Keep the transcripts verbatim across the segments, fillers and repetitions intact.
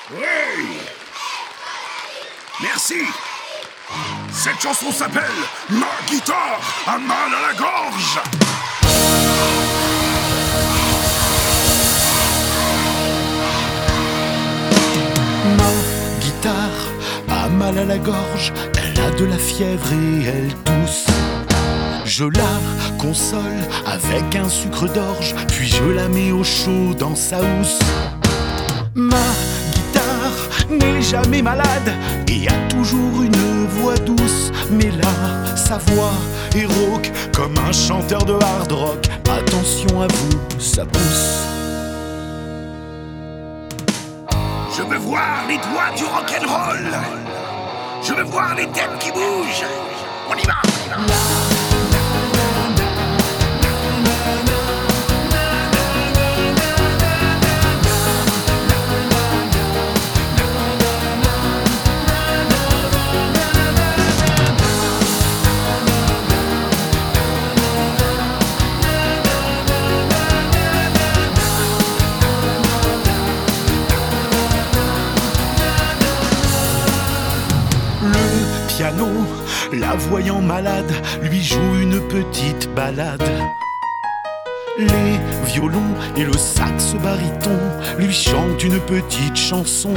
Oui! Merci! Cette chanson s'appelle « Ma guitare a mal à la gorge ». Ma guitare a mal à la gorge, elle a de la fièvre et elle tousse. Je la console avec un sucre d'orge, puis je la mets au chaud dans sa housse. Ma guitare n'est jamais malade et a toujours une voix douce. Mais là, sa voix est rauque comme un chanteur de hard rock. Attention à vous, ça pousse. Je veux voir les doigts du rock'n'roll. Je veux voir les têtes qui bougent. On y va, on y va. Piano, la voyant malade, lui joue une petite ballade. Les violons et le sax baryton lui chantent une petite chanson.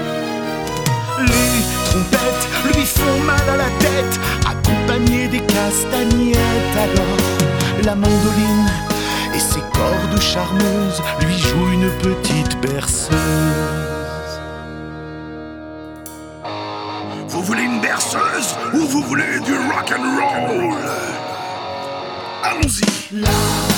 Les trompettes lui font mal à la tête, accompagnées des castagnettes. Alors la mandoline et ses cordes charmeuses lui jouent une petite berceuse. Vous voulez une berceuse ou vous voulez du rock'n'roll? Allons-y.